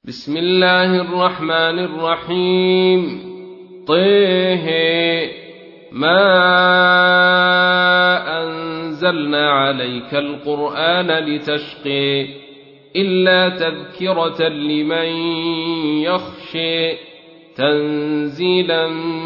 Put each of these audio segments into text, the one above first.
بسم الله الرحمن الرحيم. طه ما أنزلنا عليك القرآن لتشقي إلا تذكرة لمن يخشي تنزيلا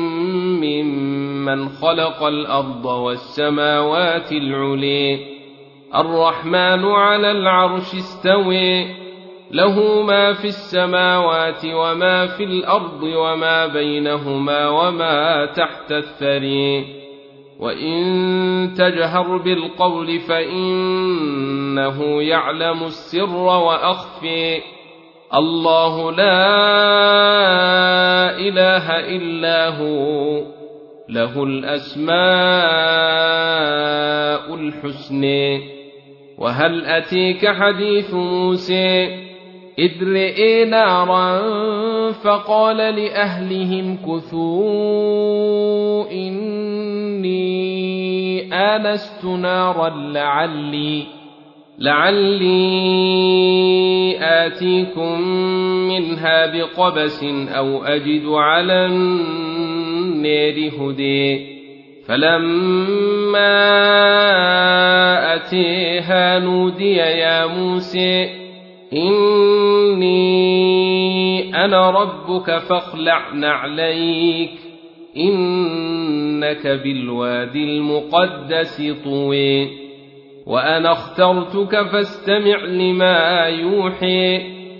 ممن خلق الأرض والسماوات العلي الرحمن على العرش استوي له ما في السماوات وما في الأرض وما بينهما وما تحت الثري وإن تجهر بالقول فإنه يعلم السر وأخفي الله لا إله إلا هو له الأسماء الحسنى. وهل أتيك حديث موسى إذ رئي نارا فقال لأهلهم كثوا إني آنست نارا لعلي آتيكم منها بقبس أو أجد على النار هدي فلما أتيها نودي يا موسى إني أنا ربك فاخلع نعليك إنك بالوادي المقدس طوي وأنا اخترتك فاستمع لما يوحي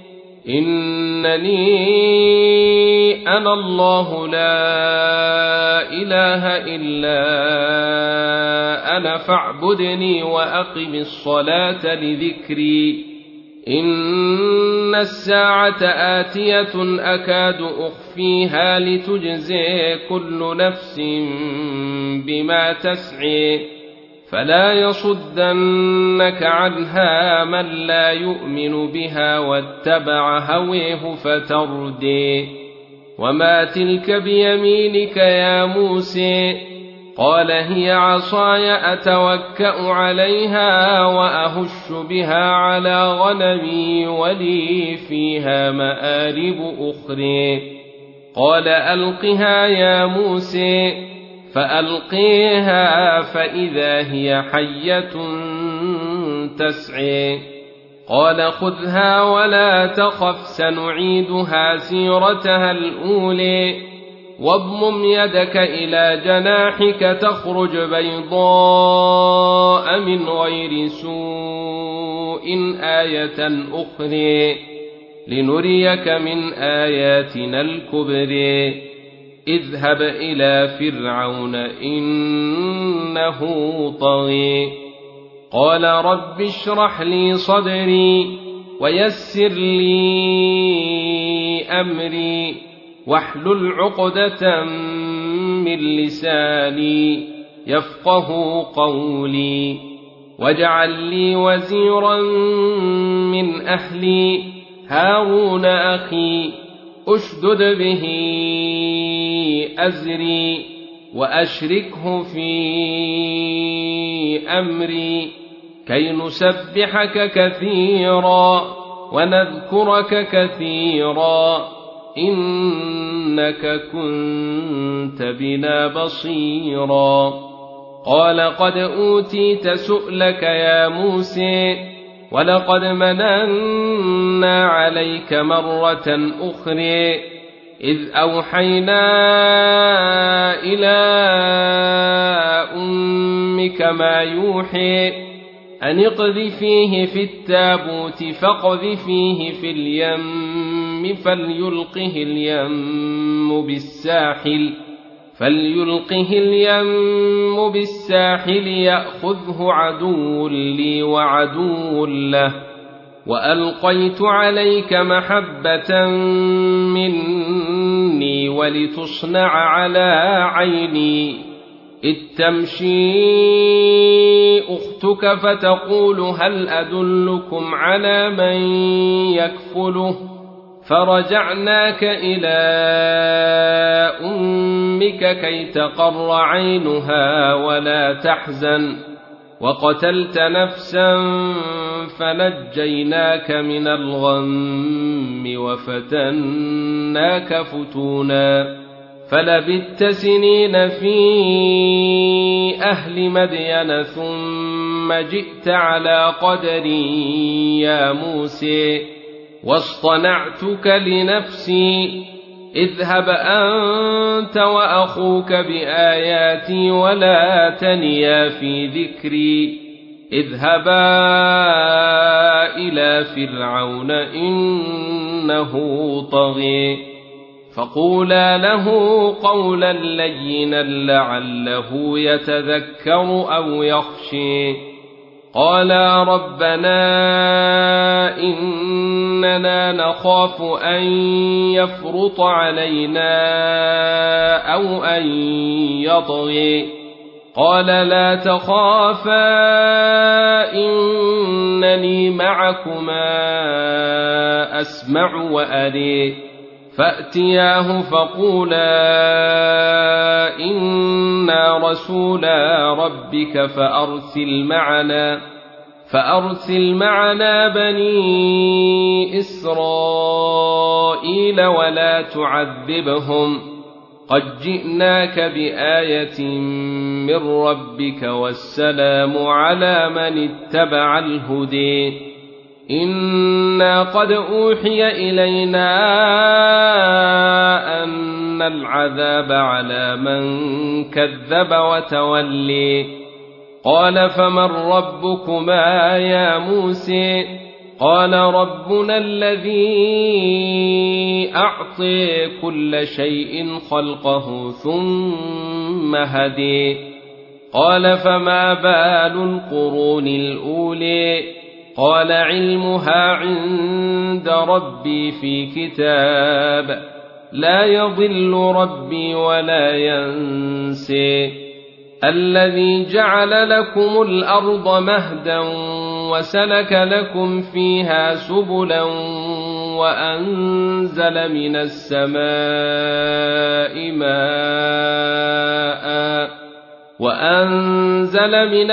إنني أنا الله لا إله إلا أنا فاعبدني وأقم الصلاة لذكري إن الساعة آتية أكاد أخفيها لتجزي كل نفس بما تسعي فلا يصدنك عنها من لا يؤمن بها واتبع هويه فتردي. وما تلك بيمينك يا موسى قال هي عصاي أتوكأ عليها وأهش بها على غنمي ولي فيها مآرب أخرى قال ألقها يا موسى فألقيها فإذا هي حية تسعي قال خذها ولا تخف سنعيدها سيرتها الأولى واضمم يدك إلى جناحك تخرج بيضاء من غير سوء آية أخرى لنريك من آياتنا الكبرى اذهب إلى فرعون إنه طغى قال رب اشرح لي صدري ويسر لي أمري واحلل عقدة من لساني يفقه قولي واجعل لي وزيرا من أهلي هارون أخي أشدد به أزري وأشركه في أمري كي نسبحك كثيرا ونذكرك كثيرا إنك كنت بنا بصيرا قال قد أوتيت سؤلك يا موسى ولقد مننا عليك مرة أخرى إذ أوحينا إلى أمك ما يوحي أن اقذفيه في التابوت فاقذفيه في اليم فليلقه اليم بالساحل يأخذه عدو لي وعدو له وألقيت عليك محبة مني ولتصنع على عيني إذ تمشي أختك فتقول هل أدلكم على من يكفله فرجعناك إلى أمك كي تقر عينها ولا تحزن وقتلت نفسا فنجيناك من الغم وفتناك فتونا فلبثت سنين في أهل مدين ثم جئت على قدري يا موسى واصطنعتك لنفسي اذهب أنت وأخوك بآياتي ولا تنيا في ذكري اذهبا إلى فرعون إنه طغي فقولا له قولا لينا لعله يتذكر أو يخشي قالا ربنا إننا نخاف أن يفرط علينا أو أن يطغي قال لا تخافا إنني معكما أسمع وأري فأتياه فقولا إنا رسولا ربك فأرسل معنا بني إسرائيل ولا تعذبهم قد جئناك بآية من ربك والسلام على من اتبع الهدي إنا قد أوحي إلينا أن العذاب على من كذب وتولي قال فمن ربكما يا موسى قال ربنا الذي أعطي كل شيء خلقه ثم هدي قال فما بال القرون الأولي قال علمها عند ربي في كتاب لا يضل ربي ولا ينسي الذي جعل لكم الأرض مهدا وسلك لكم فيها سبلا وأنزل من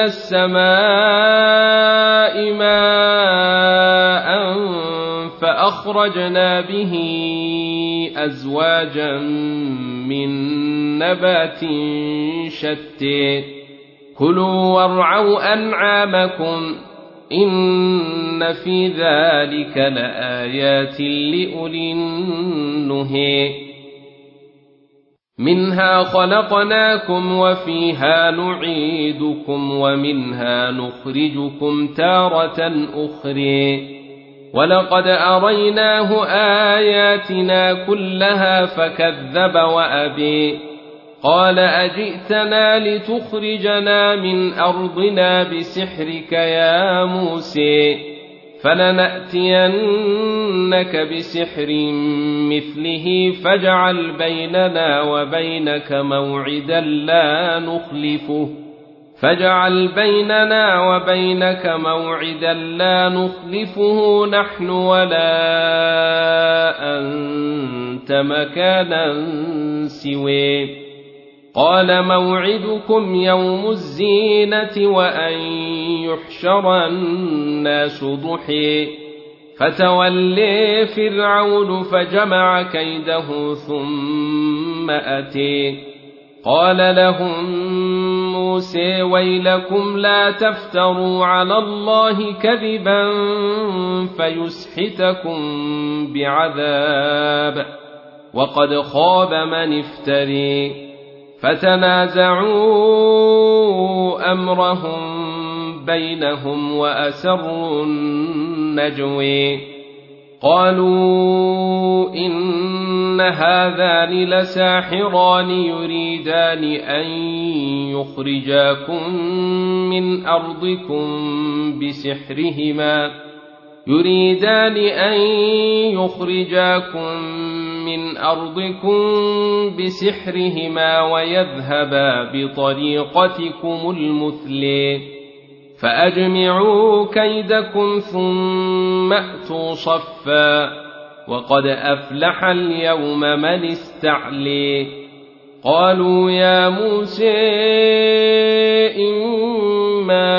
السماء ماء فأخرجنا به أزواجا من نبات شتى كلوا وارعوا أنعامكم إن في ذلك لآيات لأولي النهي منها خلقناكم وفيها نعيدكم ومنها نخرجكم تارة أخرى ولقد أريناه آياتنا كلها فكذب وأبي قال أجئتنا لتخرجنا من أرضنا بسحرك يا موسى فلنأتينك بسحر مثله فاجعل بيننا وبينك موعدا لا نخلفه نحن ولا أنت مكانا سواه قال موعدكم يوم الزينة وأن يحشر الناس ضحى فتولي فرعون فجمع كيده ثم أتي قال لهم موسى ويلكم لا تفتروا على الله كذبا فيسحتكم بعذاب وقد خاب من افتري فتنازعوا أمرهم بينهم وأسروا النجوي قالوا إن هذان لساحران يريدان أن يخرجاكم من أرضكم بسحرهما ويذهبا بطريقتكم المثلى فأجمعوا كيدكم ثم أتوا صفا وقد أفلح اليوم من استعلي قالوا يا موسى إما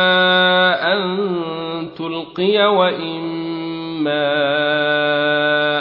أن تلقي وإما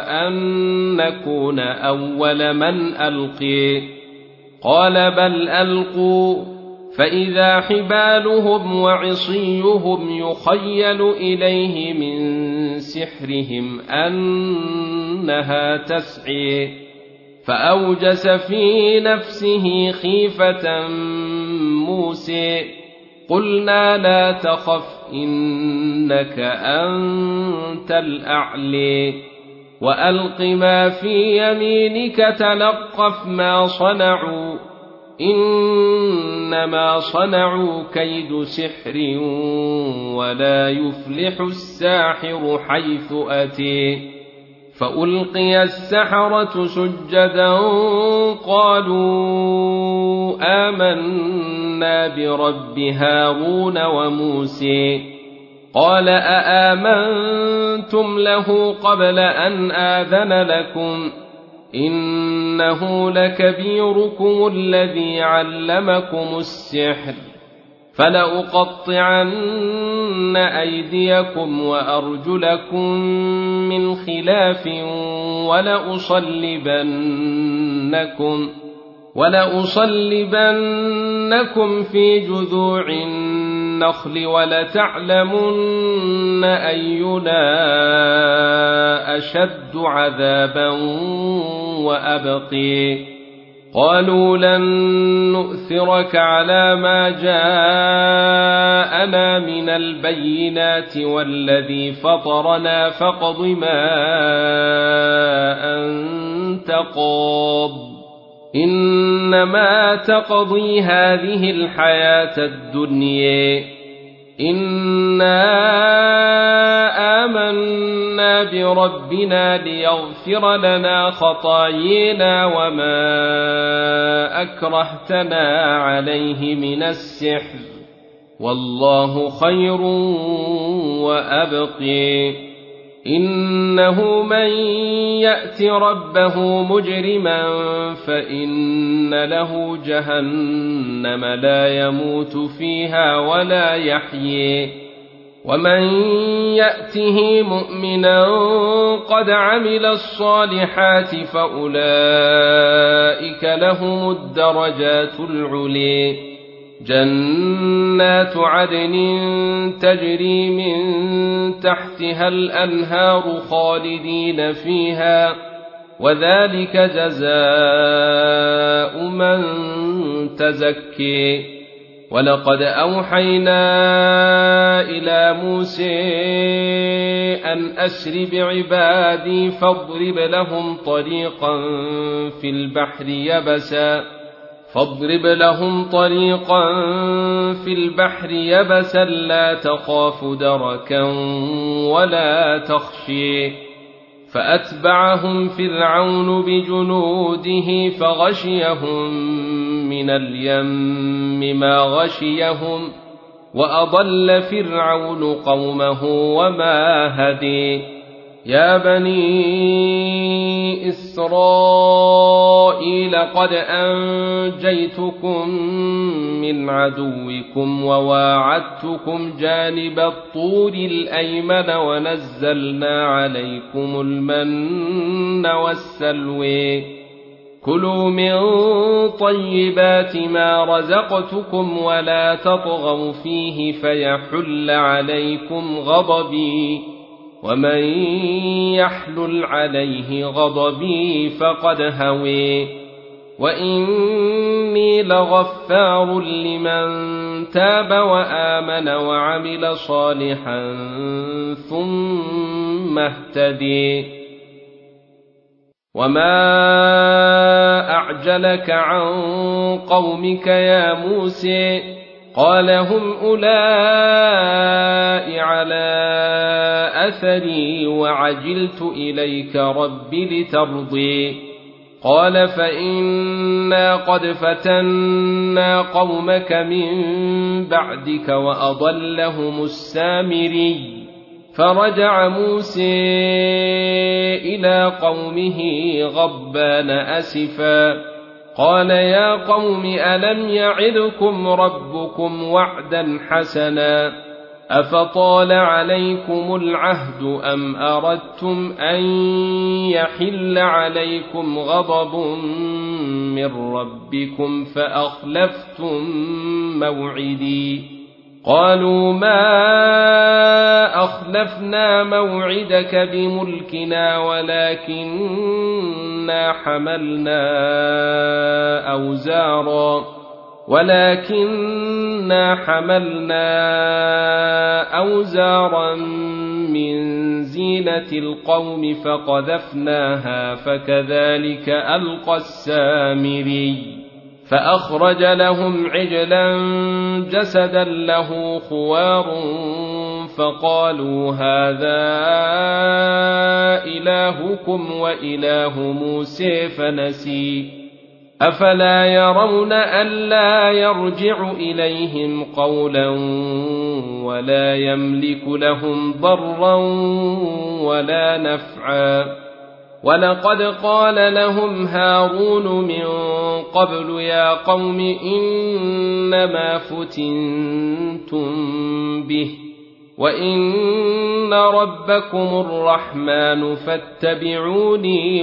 نكون أول من ألقي. قال بل ألقوا، فإذا حبالهم وعصيهم يخيل إليه من سحرهم أنها تسعي، فأوجس في نفسه خيفة موسى. قلنا لا تخف إنك أنت الأعلى، وألق ما في يمينك تلقف ما صنعوا، إنما صنعوا كيد سحر ولا يفلح الساحر حيث أتي. فألقي السحرة سجدا قالوا آمنا برب هارون وموسى. قال أآمنتم له قبل أن آذن لكم؟ إنه لكبيركم الذي علمكم السحر، فلأقطعن أيديكم وأرجلكم من خلاف ولأصلبنكم في جذوع النخل ولتعلمن أينا أشد عذابا وأبقي. قالوا لن نؤثرك على ما جاءنا من البينات والذي فطرنا فاقض ما أنت قاض، إنما تقضي هذه الحياة الدنيا، إنا آمنا بربنا ليغفر لنا خطايانا وما أكرهتنا عليه من السحر، والله خير وأبقي. إنه من يأت ربه مجرما فإن له جهنم لا يموت فيها ولا يحيي، ومن يأته مؤمنا قد عمل الصالحات فأولئك لهم الدرجات العلي، جنات عدن تجري من تحتها الأنهار خالدين فيها، وذلك جزاء من تزكي. ولقد أوحينا إلى موسى أن أسر بعبادي فاضرب لهم طريقا في البحر يبسا لا تخاف دركا ولا تخشي. فأتبعهم فرعون بجنوده فغشيهم من اليم ما غشيهم، وأضل فرعون قومه وما هدي. يا بني إسرائيل قد أنجيتكم من عدوكم وواعدتكم جانب الطور الأيمن ونزلنا عليكم المن والسلوى، كلوا من طيبات ما رزقتكم ولا تطغوا فيه فيحل عليكم غضبي، ومن يحلل عليه غضبي فقد هوي. وإني لغفار لمن تاب وآمن وعمل صالحا ثم اهتدي. وما أعجلك عن قومك يا موسى؟ قال هم أولئك على أثري وعجلت إليك رب لترضي. قال فإنا قد فتنا قومك من بعدك وأضلهم السامري. فرجع موسى إلى قومه غضبان أسفا، قال يا قوم ألم يعدكم ربكم وعدا حسنا، أفطال عليكم العهد أم أردتم أن يحل عليكم غضب من ربكم فأخلفتم موعدي قالوا ما أخلفنا موعدك بملكنا ولكننا حملنا أوزارا من زينة القوم فقذفناها فكذلك ألقى السامري فأخرج لهم عجلا جسدا له خوار فقالوا هذا إلهكم وإله موسى فنسي أفلا يرون ألا يرجع إليهم قولا ولا يملك لهم ضرا ولا نفعا ولقد قال لهم هارون من قبل يا قوم إنما فتنتم به وإن ربكم الرحمن فاتبعوني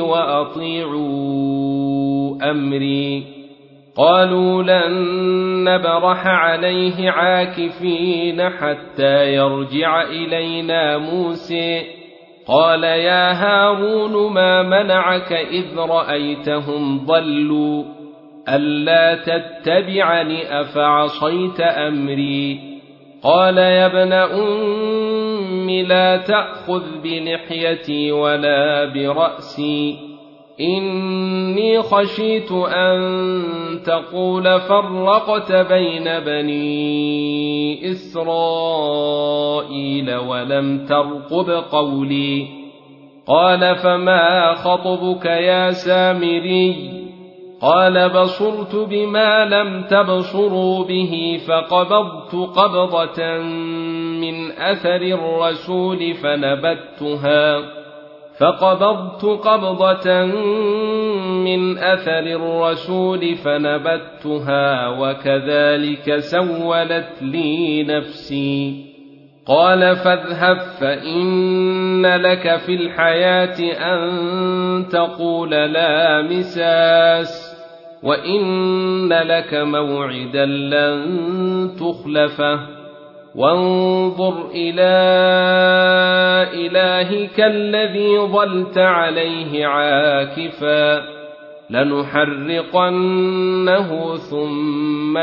وأطيعوا أمري قالوا لن نبرح عليه عاكفين حتى يرجع إلينا موسى قال يا هارون ما منعك إذ رأيتهم ضلوا ألا تتبعني أفعصيت أمري قال يا ابن أم لا تأخذ بلحيتي ولا برأسي إني خشيت أن تقول فرقت بين بني إسرائيل ولم ترقب قولي قال فما خطبك يا سامري قال بصرت بما لم تبصروا به فقبضت قبضة من أثر الرسول فنبتها وكذلك سولت لي نفسي قال فاذهب فإن لك في الحياة أن تقول لا مساس وإن لك موعدا لن تخلفه وانظر إلى إلهك الذي ظلت عليه عاكفا لنحرقنه ثم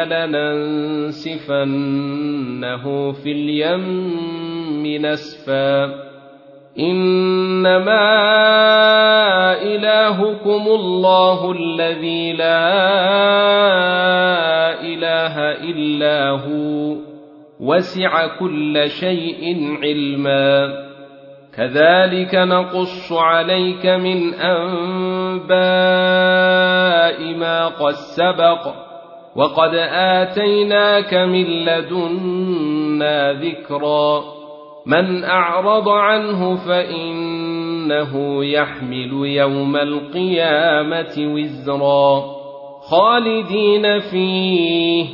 لننسفنه في اليم نسفا إنما إلهكم الله الذي لا إله إلا هو وسع كل شيء علما كذلك نقص عليك من أنباء ما قد سبق وقد آتيناك من لدنا ذكرا من أعرض عنه فإنه يحمل يوم القيامة وزرا خالدين فيه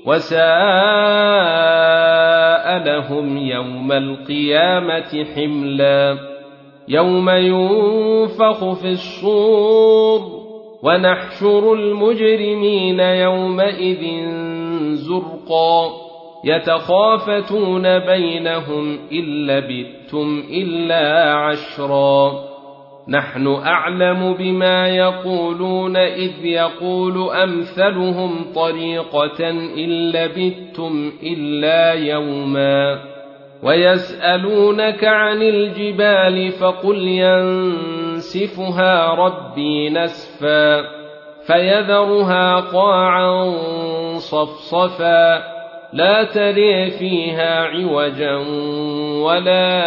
وساء لهم يوم القيامة حملا يوم ينفخ في الصور ونحشر المجرمين يومئذ زرقا يتخافتون بينهم إن لبثتم إلا عشرا نحن أعلم بما يقولون إذ يقول أمثلهم طريقة إن لبثتم إلا يوما ويسألونك عن الجبال فقل ينسفها ربي نسفا فيذرها قاعا صفصفا لا تري فيها عوجا ولا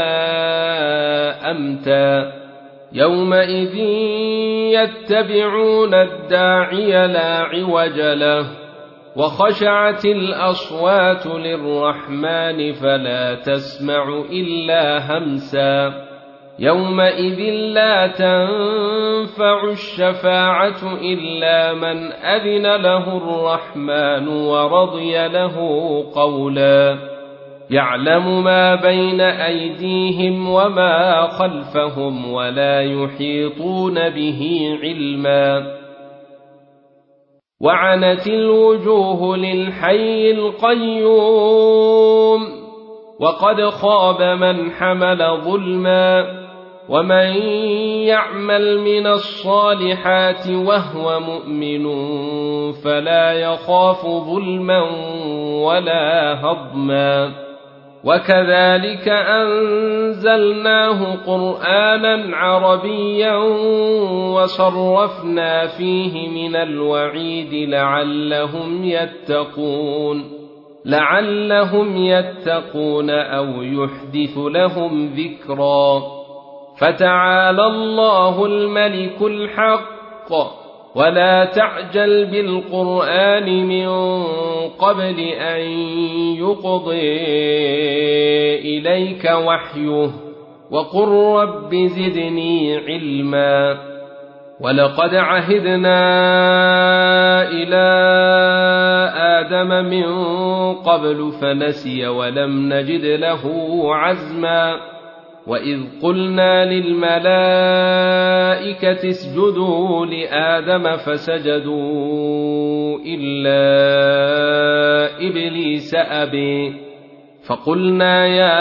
أمتا يومئذ يتبعون الداعي لا عوج له وخشعت الأصوات للرحمن فلا تسمع إلا همسا يومئذ لا تنفع الشفاعة إلا من أذن له الرحمن ورضي له قولا يعلم ما بين أيديهم وما خلفهم ولا يحيطون به علما وعنت الوجوه للحي القيوم وقد خاب من حمل ظلما ومن يعمل من الصالحات وهو مؤمن فلا يخاف ظلما ولا هضما وكذلك أنزلناه قرآنا عربيا وصرفنا فيه من الوعيد لعلهم يتقون أو يحدث لهم ذكرا فتعالى الله الملك الحق ولا تعجل بالقرآن من قبل أن يقضي إليك وحيه وقل رب زدني علما ولقد عهدنا إلى آدم من قبل فنسي ولم نجد له عزما وإذ قلنا للملائكة اسجدوا لآدم فسجدوا إلا إبليس أبي فقلنا يا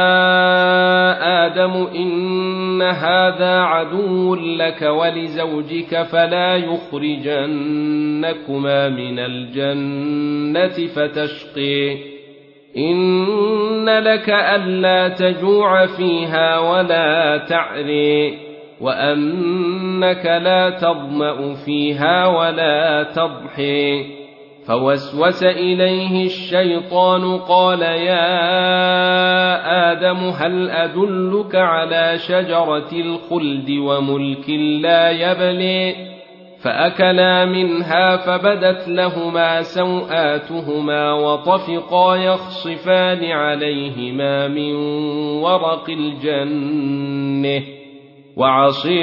آدم إن هذا عدو لك ولزوجك فلا يخرجنكما من الجنة فتشقي إن لك ألا تجوع فيها ولا تعري وأنك لا تظمأ فيها ولا تضحي فوسوس إليه الشيطان قال يا آدم هل أدلك على شجرة الخلد وملك لا يبلي فأكلا منها فبدت لهما سوآتهما وطفقا يخصفان عليهما من ورق الجنة وعصي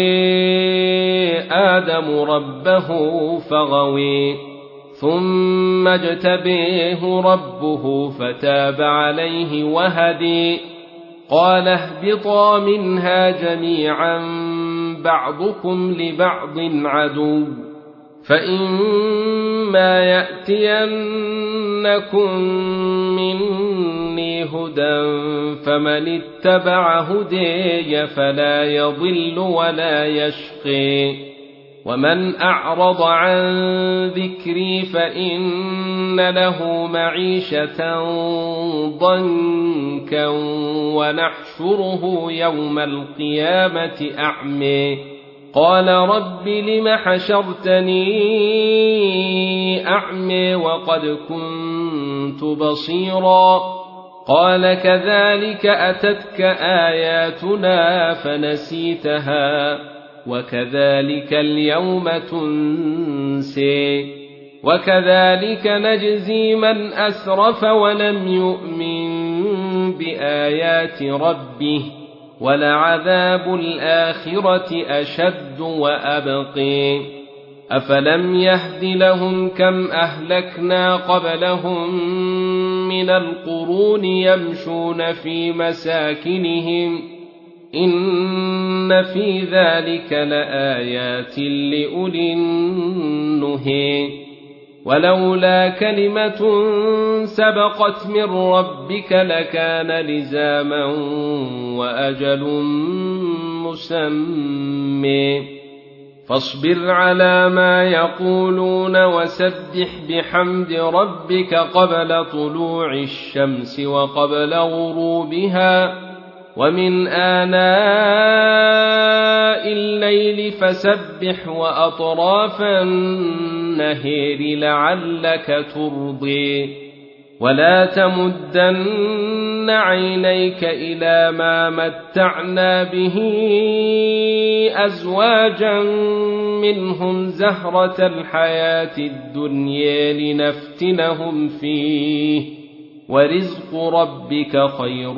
آدم ربه فغوي ثم اجتبيه ربه فتاب عليه وهدي قال اهبطا منها جميعا بعضكم لبعض عدو فإما يأتينكم مني هدى فمن اتبع هدي فلا يضل ولا يشقي ومن أعرض عن ذكري فإن له معيشة ضنكا ونحشره يوم القيامة أعمي قال رب لم حشرتني أعمي وقد كنت بصيرا قال كذلك أتتك آياتنا فنسيتها وكذلك اليوم تنسي وكذلك نجزي من أسرف ولم يؤمن بآيات ربه ولعذاب الآخرة أشد وأبقي أفلم يهد لهم كم أهلكنا قبلهم من القرون يمشون في مساكنهم إن في ذلك لآيات لأولي النهي ولولا كلمة سبقت من ربك لكان لزاما وأجل مسمى فاصبر على ما يقولون وسبح بحمد ربك قبل طلوع الشمس وقبل غروبها ومن آناء الليل فسبح وأطراف النهير لعلك ترضي ولا تمدن عينيك إلى ما متعنا به أزواجا منهم زهرة الحياة الدنيا لنفتنهم فيه ورزق ربك خير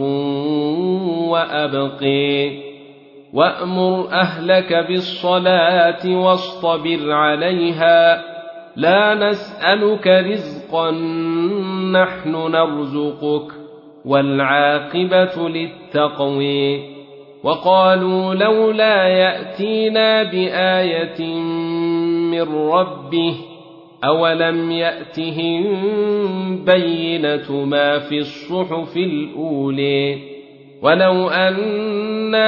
وأبقي وأمر أهلك بالصلاة واصطبر عليها لا نسألك رزقا نحن نرزقك والعاقبة للتقوى وقالوا لولا يأتينا بآية من ربه أولم يأتهم بينة ما في الصحف الأولى ولو أنا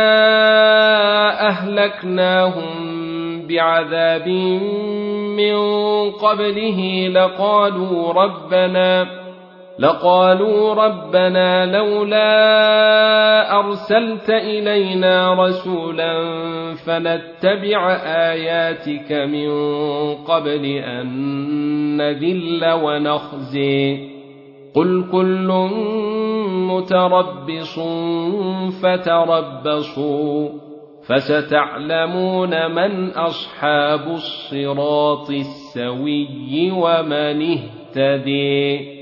أهلكناهم بعذاب من قبله لقالوا ربنا لولا أرسلت إلينا رسولا فنتبع آياتك من قبل أن نذل ونخزي قل كل متربص فتربصوا فستعلمون من أصحاب الصراط السوي ومن اهتدي.